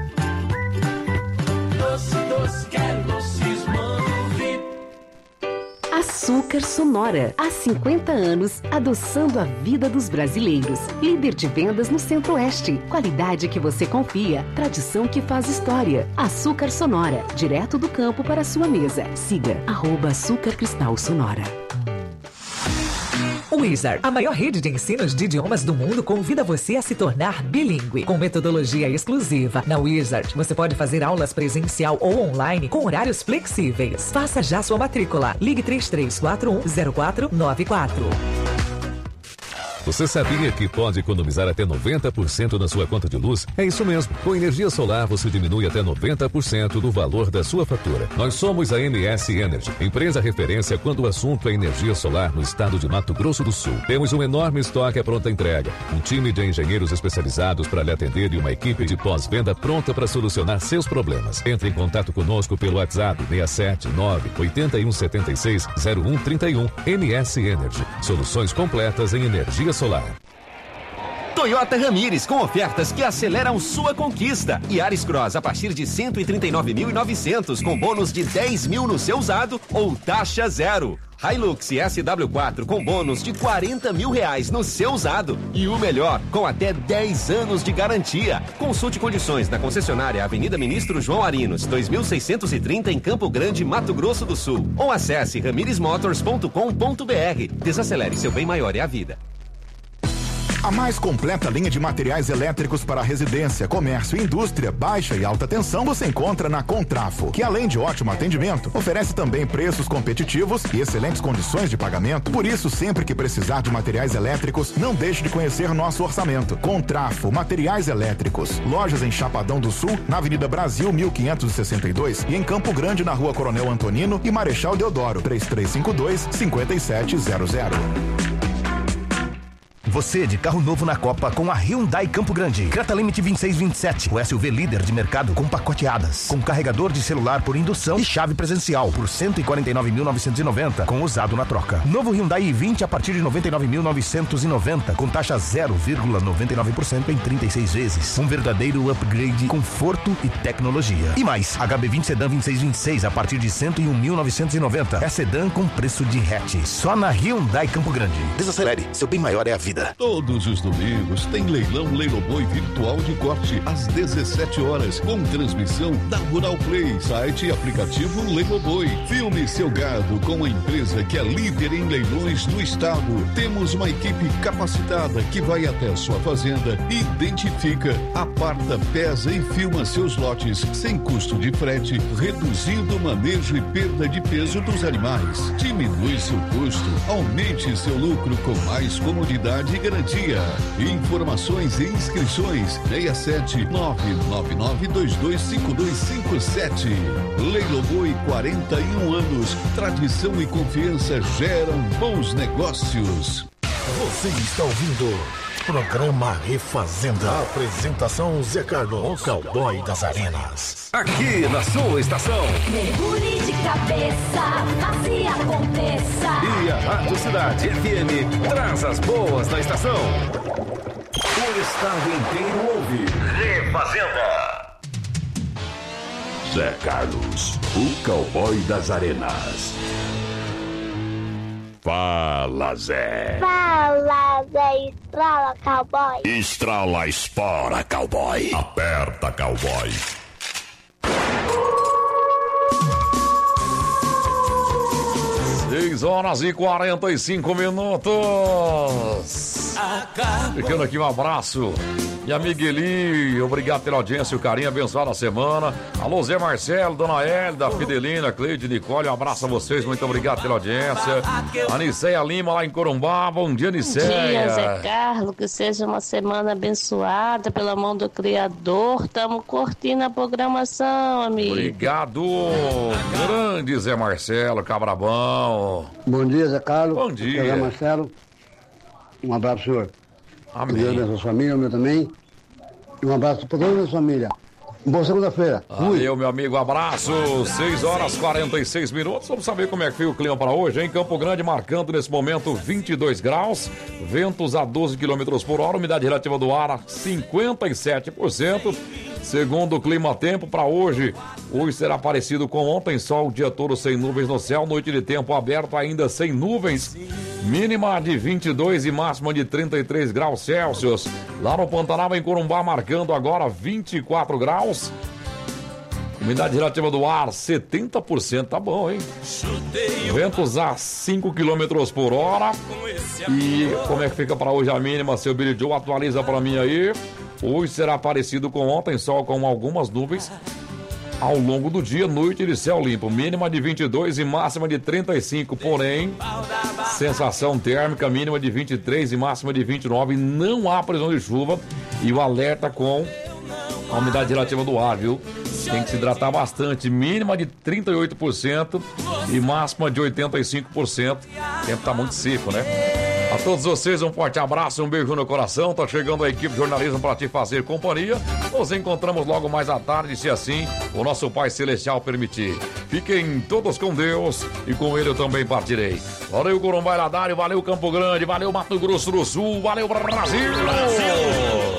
Doce, doce, quero doces Manduvi.
Açúcar Sonora. Há cinquenta anos, adoçando a vida dos brasileiros. Líder de vendas no Centro-Oeste. Qualidade que você confia. Tradição que faz história. Açúcar Sonora. Direto do campo para a sua mesa. Siga arroba Açúcar Cristal Sonora.
Wizard, a maior rede de ensinos de idiomas do mundo, convida você a se tornar bilíngue. Com metodologia exclusiva, na Wizard, você pode fazer aulas presencial ou online com horários flexíveis. Faça já sua matrícula. Ligue três três quatro um, zero quatro nove quatro.
Você sabia que pode economizar até noventa por cento na sua conta de luz? É isso mesmo. Com energia solar, você diminui até noventa por cento do valor da sua fatura. Nós somos a M S Energy, empresa referência quando o assunto é energia solar no estado de Mato Grosso do Sul. Temos um enorme estoque à pronta entrega, um time de engenheiros especializados para lhe atender e uma equipe de pós-venda pronta para solucionar seus problemas. Entre em contato conosco pelo WhatsApp seis sete nove, oito um sete seis, zero um três um. M S Energy, soluções completas em energia solar.
Toyota Ramires, com ofertas que aceleram sua conquista. Yaris Cross a partir de cento e trinta e nove mil e novecentos, com bônus de dez mil no seu usado ou taxa zero. Hilux S W quatro com bônus de quarenta mil reais no seu usado. E o melhor, com até dez anos de garantia. Consulte condições na concessionária Avenida Ministro João Arinos, dois mil seiscentos e trinta, em Campo Grande, Mato Grosso do Sul. Ou acesse ramires motors ponto com ponto br. Desacelere, seu bem maior é a vida.
A mais completa linha de materiais elétricos para residência, comércio e indústria, baixa e alta tensão você encontra na Contrafo, que além de ótimo atendimento, oferece também preços competitivos e excelentes condições de pagamento. Por isso, sempre que precisar de materiais elétricos, não deixe de conhecer nosso orçamento. Contrafo, materiais elétricos. Lojas em Chapadão do Sul, na Avenida Brasil mil quinhentos e sessenta e dois e em Campo Grande, na Rua Coronel Antonino e Marechal Deodoro, três três cinco dois, cinco sete zero zero.
você de carro novo na Copa com a Hyundai Campo Grande. Creta Limite vinte e seis vinte e sete, o S U V líder de mercado com pacoteadas, com carregador de celular por indução e chave presencial por cento e quarenta e nove mil novecentos e noventa, com usado na troca. Novo Hyundai i vinte a partir de noventa e nove mil novecentos e noventa, com taxa zero vírgula noventa e nove por cento em trinta e seis vezes. Um verdadeiro upgrade, conforto e tecnologia. E mais, H B vinte Sedan vinte e seis vinte e seis a partir de cento e um mil novecentos e noventa. É sedã com preço de hatch. Só na Hyundai Campo Grande. Desacelere, seu bem maior é a vida.
Todos os domingos tem leilão Leiloboi virtual de corte às dezessete horas, com transmissão da Rural Play, site e aplicativo Leiloboi. Filme seu gado com a empresa que é líder em leilões do estado. Temos uma equipe capacitada que vai até a sua fazenda, identifica, aparta, pesa e filma seus lotes sem custo de frete, reduzindo o manejo e perda de peso dos animais. Diminui seu custo, aumente seu lucro com mais comodidade e garantia. Informações e inscrições seis sete nove nove nove dois dois cinco dois cinco sete. Leiloboi, quarenta e um anos, tradição e confiança geram bons negócios.
Você está ouvindo programa Refazenda. Apresentação Zé Carlos, o cowboy das arenas.
Aqui na sua estação.
Mergulhe de cabeça, faça e aconteça.
E a Rádio Cidade F M traz as boas da estação. O estado inteiro ouve Refazenda.
Zé Carlos, o cowboy das arenas. Fala, Zé.
Fala, Zé. Estrala, cowboy.
Estrala, espora, cowboy. Aperta, cowboy.
seis horas e quarenta e cinco minutos. Ficando aqui um abraço. Minha amiga Eli, obrigado pela audiência e o carinho, abençoada a semana. Alô, Zé Marcelo, Dona Hélida, Fidelina, Cleide, Nicole, um abraço a vocês, muito obrigado pela audiência. Aniceia Lima, lá em Corumbá, bom dia, Aniceia.
Bom dia, Zé Carlos, que seja uma semana abençoada pela mão do Criador. Estamos curtindo a programação, amigo.
Obrigado, grande Zé Marcelo, Cabrabão.
Bom dia, Zé Carlos.
Bom dia.
Zé Marcelo, um abraço, senhor.
Amém.
Deus abençoe a sua família, o meu também. E um abraço para toda a minha família. Boa segunda-feira.
Valeu, meu amigo, abraço. seis horas e quarenta e seis minutos. Vamos saber como é que foi o clima para hoje, hein? Campo Grande marcando nesse momento vinte e dois graus, ventos a doze quilômetros por hora, umidade relativa do ar cinquenta e sete por cento. Segundo o Clima Tempo, para hoje, hoje será parecido com ontem, sol o dia todo sem nuvens no céu, noite de tempo aberto ainda sem nuvens, mínima de vinte e dois e máxima de trinta e três graus Celsius. Lá no Pantanal, em Corumbá, marcando agora vinte e quatro graus. Umidade relativa do ar, setenta por cento, tá bom, hein? Ventos a cinco quilômetros por hora. E como é que fica para hoje a mínima? Seu Billy Joe, atualiza para mim aí. Hoje será parecido com ontem, sol com algumas nuvens ao longo do dia, noite de céu limpo, mínima de vinte e dois e máxima de trinta e cinco, porém, sensação térmica mínima de vinte e três e máxima de vinte e nove, não há previsão de chuva e o alerta com a umidade relativa do ar, viu? Tem que se hidratar bastante, mínima de trinta e oito por cento e máxima de oitenta e cinco por cento, o tempo tá muito seco, né? A todos vocês um forte abraço, um beijo no coração. Tá chegando a equipe de jornalismo para te fazer companhia. Nos encontramos logo mais à tarde, se assim o nosso Pai Celestial permitir. Fiquem todos com Deus e com Ele eu também partirei. Valeu, Corumbá e Ladário, valeu, Campo Grande, valeu, Mato Grosso do Sul, valeu, Brasil! Brasil!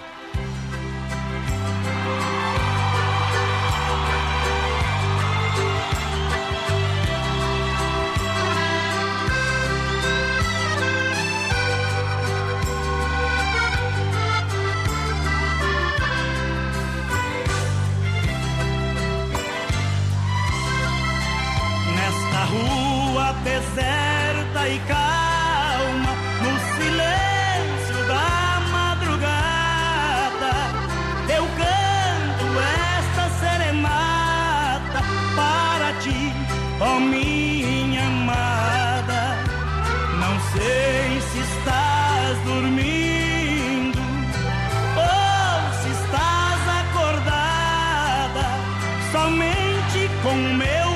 Deserta e calma, no silêncio da madrugada, eu canto esta serenata para ti, ó minha amada. Não sei se estás dormindo ou se estás acordada, somente com o meu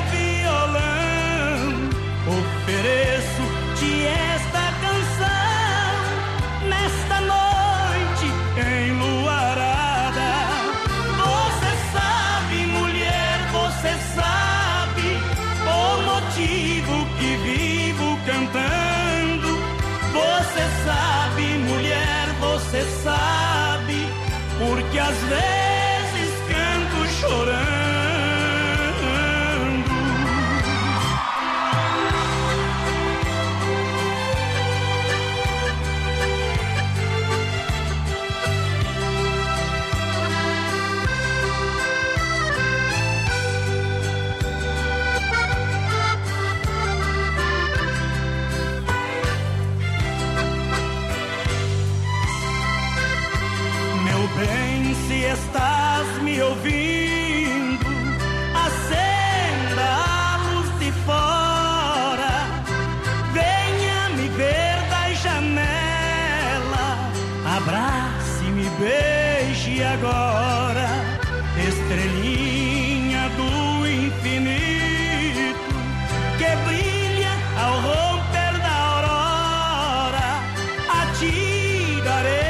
ofereço-te esta canção às vezes canto chorando. Bem, se estás me ouvindo, acenda a luz de fora, venha me ver da janela, abrace-me, beije agora, estrelinha do infinito, que brilha ao romper da aurora, a ti darei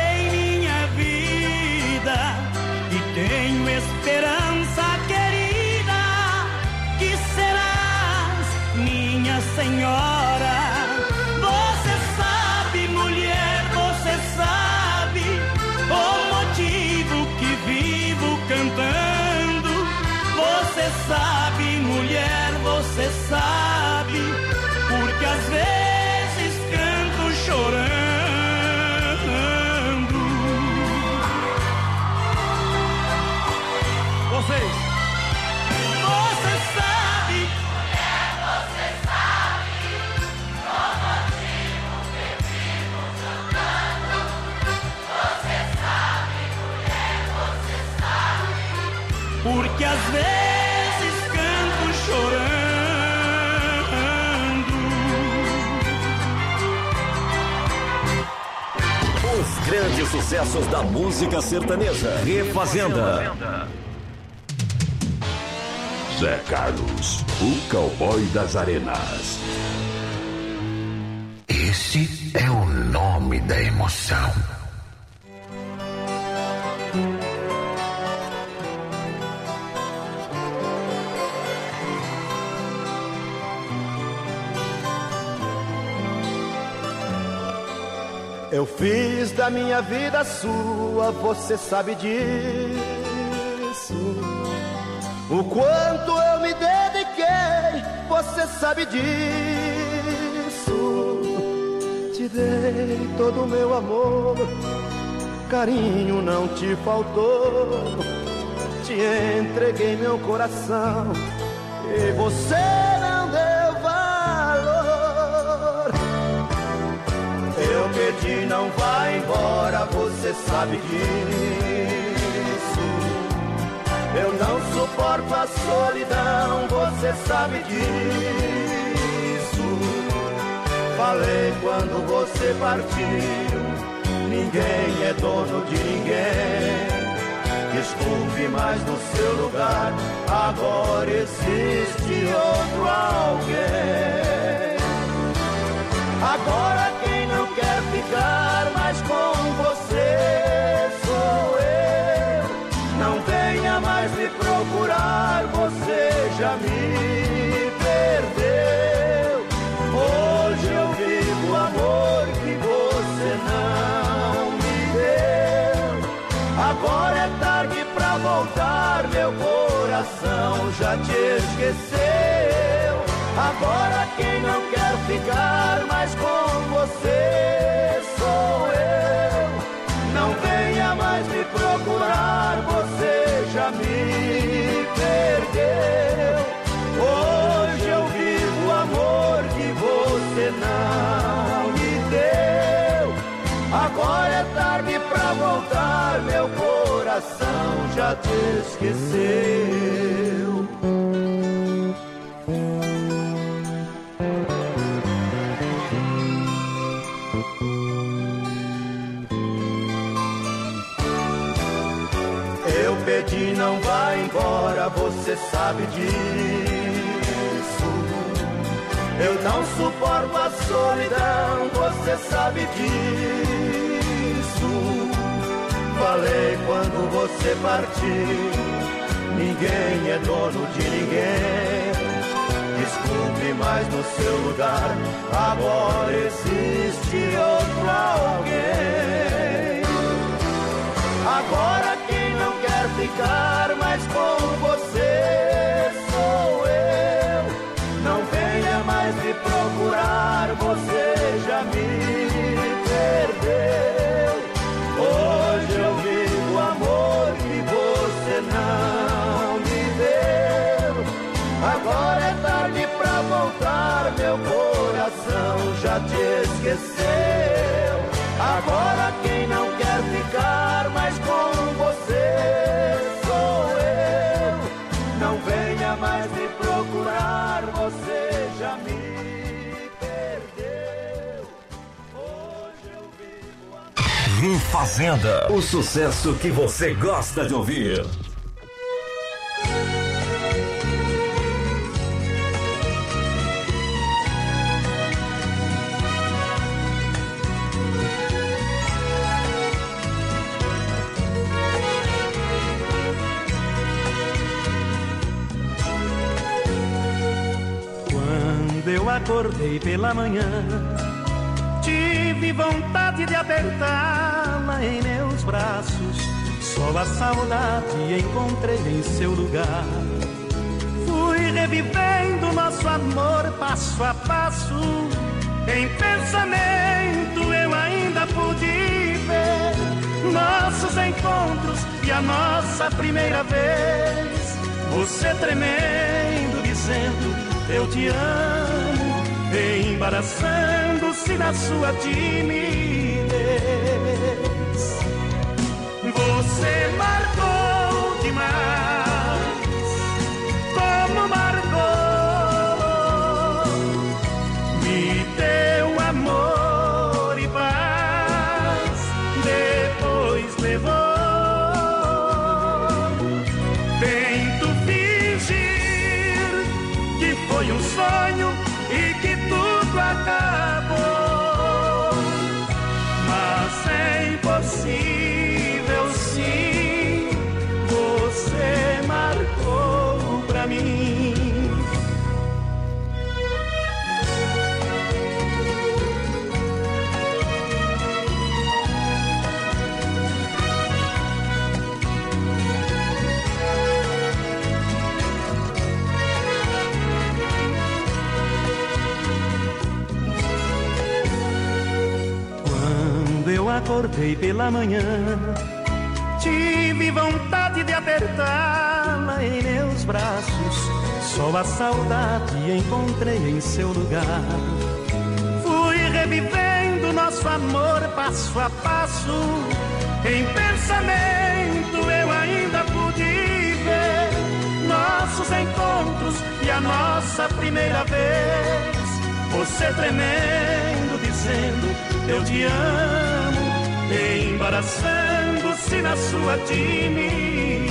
tenho esperança, querida, que serás minha senhora. Você sabe, mulher, você sabe o motivo que vivo cantando. Você sabe, mulher, você sabe, porque às vezes canto chorando. Vocês. Você sabe, mulher, você sabe o motivo que vivo cantando. Você sabe, mulher, você sabe, porque às vezes canto chorando.
Os grandes sucessos da música sertaneja. Refazenda.
Zé Carlos, o cowboy das arenas.
Esse é o nome da emoção.
Eu fiz da minha vida sua, você sabe disso. O quanto eu me dediquei, você sabe disso. Te dei todo o meu amor, carinho não te faltou. Te entreguei meu coração e você não deu valor. Eu pedi, não vá embora, você sabe disso. Eu não suporto a solidão, você sabe disso. Falei quando você partiu, ninguém é dono de ninguém. Desculpe, mas no seu lugar agora existe outro alguém. Agora quem não quer ficar mais com você sou eu. Não venha mais me procurar, você já me perdeu. Hoje eu vivo o amor que você não me deu. Agora é tarde pra voltar, meu coração já te esqueceu. Agora quem não quer ficar mais com você sou eu. Não venha mais me procurar, você já me perdeu. Hoje eu vivo o amor que você não me deu. Agora é tarde pra voltar, meu coração já te esqueceu. Eu pedi, não vá embora, você sabe disso. Eu não suporto a solidão, você sabe disso. Falei quando você partiu, ninguém é dono de ninguém. Desculpe, mas no seu lugar agora existe outro alguém. Agora quem não ficar mais com você, sou eu. Não venha mais me procurar, você já me perdeu. Hoje eu vivo o amor que você não me deu. Agora é tarde pra voltar, meu coração já te esqueceu. Agora quem não quer ficar mais com você sou eu. Não venha mais me procurar, você já me perdeu. Hoje eu vivo a...
Refazenda, o sucesso que você gosta de ouvir.
Eu acordei pela manhã, tive vontade de apertá-la em meus braços. Só a saudade encontrei em seu lugar. Fui revivendo nosso amor passo a passo. Em pensamento eu ainda pude ver nossos encontros e a nossa primeira vez. Você tremendo, dizendo eu te amo, embaraçando-se na sua timidez. Você marcou demais, como marcou. Me deu amor e paz, depois levou. Tento fingir que foi um sonho e que tudo acabou, mas é impossível sim, você marcou pra mim. Eu acordei pela manhã, tive vontade de apertá-la em meus braços. Só a saudade encontrei em seu lugar. Fui revivendo nosso amor passo a passo. Em pensamento eu ainda pude ver nossos encontros e a nossa primeira vez. Você tremendo, dizendo eu te amo, embaraçando-se na sua timidez.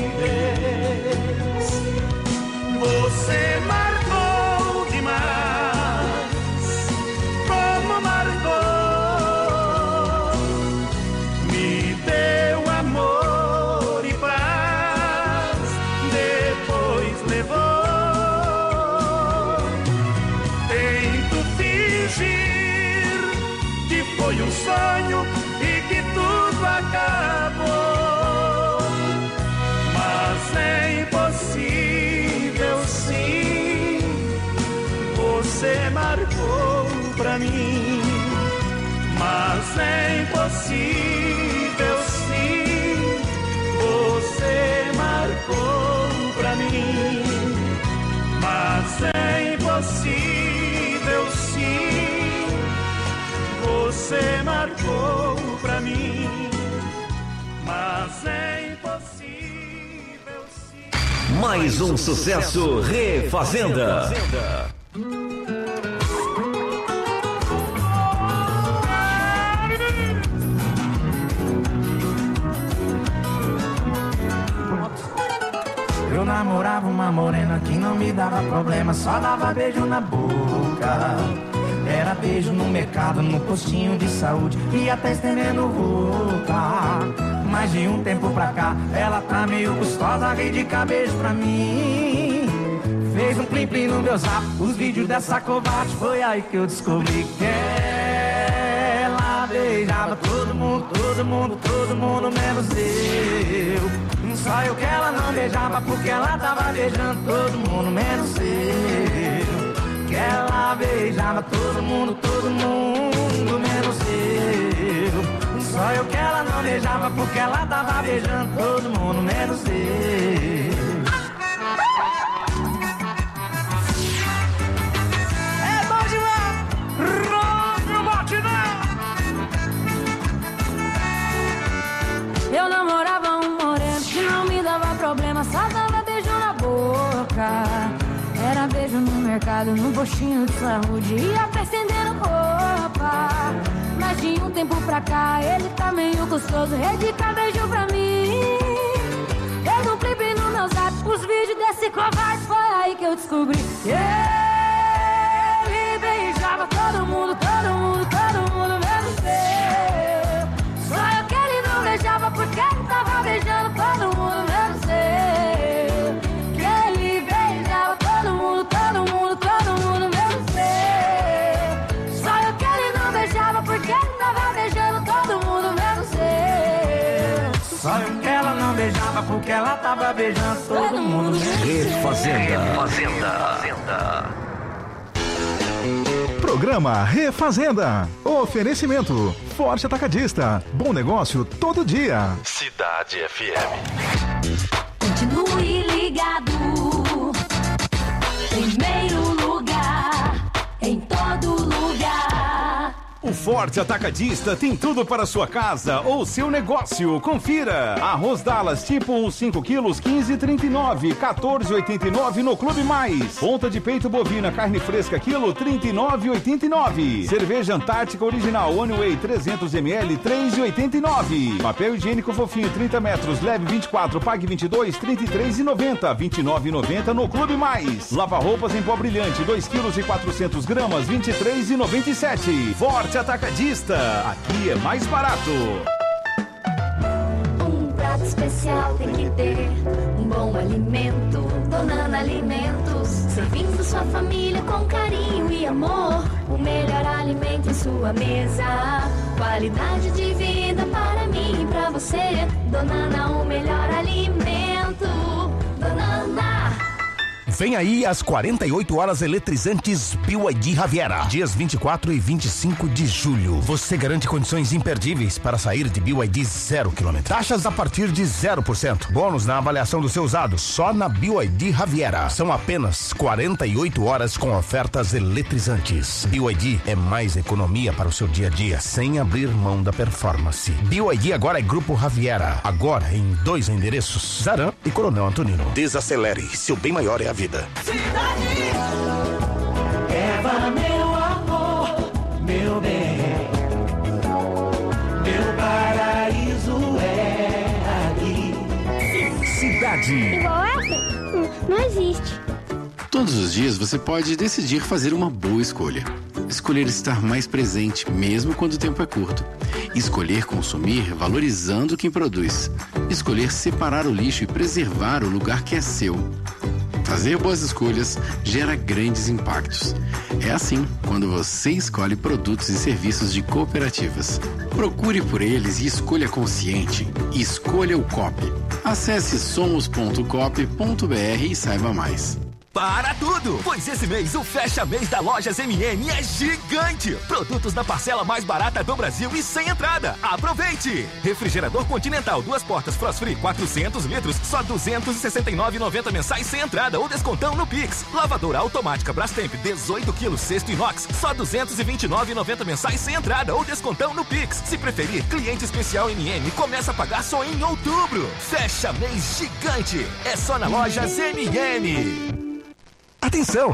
Você marcou demais, como marcou. Me deu amor e paz, depois levou. Tento fingir que foi um sonho e que tudo acabou, mas é impossível sim, você marcou pra mim. Mas é impossível sim, você marcou pra mim. Mas é impossível sim, você marcou pra mim, mas é impossível sim.
Mais um sucesso Refazenda.
Eu namorava uma morena que não me dava problema, só dava beijo na boca. Era beijo no mercado, no postinho de saúde e até estendendo roupa. Mas de um tempo pra cá, ela tá meio gostosa, ri de cabeça pra mim. Fez um plim plim no meu zap, os vídeos dessa covarde. Foi aí que eu descobri que ela beijava todo mundo, todo mundo, todo mundo, menos eu. Só eu que ela não beijava porque ela tava beijando todo mundo menos eu. Que ela beijava todo mundo, todo mundo menos eu. Só eu que ela não beijava porque ela tava beijando todo mundo menos eu. É bom demais! Rock batidão! Eu namorava um moreno que não me dava problema, só dava beijo na boca. Era beijo no mercado, no postinho de saúde, ia até estendendo roupa. Mas de um tempo pra cá, ele tá meio gostoso, dedica beijo pra mim. Eu no clipe no meu zap, os vídeos desse covarde, foi aí que eu descobri. Ele beijava todo mundo, todo mundo, todo mundo, menos eu. Só eu que ele não beijava porque ele tava beijando todo mundo, menos eu. Que ele beijava todo mundo, todo mundo, todo mundo, menos eu. Só eu que ele não beijava porque ele tava beijando todo mundo, menos eu. Só eu que ela não beijava porque ela tava beijando todo mundo, menos eu.
Refazenda. Refazenda.
Programa Refazenda. Oferecimento Forte Atacadista. Bom negócio todo dia.
Cidade F M.
Continue ligado. Primeiro lugar, em todo lugar.
O Forte Atacadista tem tudo para sua casa ou seu negócio. Confira. Arroz Dallas tipo uns cinco quilos, quinze e trinta e nove, quatorze e oitenta e nove no Clube Mais. Ponta de peito bovina, carne fresca quilo, trinta e nove e oitenta e nove. Cerveja Antártica Original One Way trezentos mililitros, três e oitenta e nove. Papel higiênico fofinho trinta metros, leve vinte e quatro, pague vinte e dois, trinta e três e noventa, vinte e nove e noventa no Clube Mais. Lava roupas em pó brilhante, dois quilos e quatrocentas gramas, vinte e três e noventa e sete. Forte Atacadista, aqui é mais barato.
Um prato especial tem que ter um bom alimento. Donana Alimentos, servindo sua família com carinho e amor. O melhor alimento em sua mesa, qualidade de vida para mim e para você. Donana, o melhor alimento. Donana.
Vem aí as quarenta e oito horas eletrizantes B Y D Raviera, dias vinte e quatro e vinte e cinco de julho. Você garante condições imperdíveis para sair de B Y D zero quilômetro. Taxas a partir de zero por cento. Bônus na avaliação do seu usado, só na B Y D Raviera. São apenas quarenta e oito horas com ofertas eletrizantes. B Y D é mais economia para o seu dia a dia, sem abrir mão da performance. B Y D agora é Grupo Raviera. Agora em dois endereços, Zaran e Coronel Antonino. Desacelere, seu bem maior é a vida.
Cidade, Eva, meu amor, meu bem, meu paraíso é aqui.
Cidade.
Igual essa? Não existe.
Todos os dias você pode decidir fazer uma boa escolha. Escolher estar mais presente, mesmo quando o tempo é curto. Escolher consumir valorizando quem produz. Escolher separar o lixo e preservar o lugar que é seu. Fazer boas escolhas gera grandes impactos. É assim quando você escolhe produtos e serviços de cooperativas. Procure por eles e escolha consciente. Escolha o Coop. Acesse somos ponto coop ponto b r e saiba mais.
Para tudo! Pois esse mês o Fecha Mês da Lojas M M é gigante! Produtos na parcela mais barata do Brasil e sem entrada. Aproveite! Refrigerador Continental, duas portas Frost Free, quatrocentos litros, só duzentos e sessenta e nove reais e noventa centavos mensais sem entrada ou descontão no Pix. Lavadora automática Brastemp, dezoito quilos, cesto inox, só duzentos e vinte e nove reais e noventa centavos mensais sem entrada ou descontão no Pix. Se preferir, cliente especial M M começa a pagar só em outubro. Fecha Mês gigante! É só na Lojas M M.
Atenção!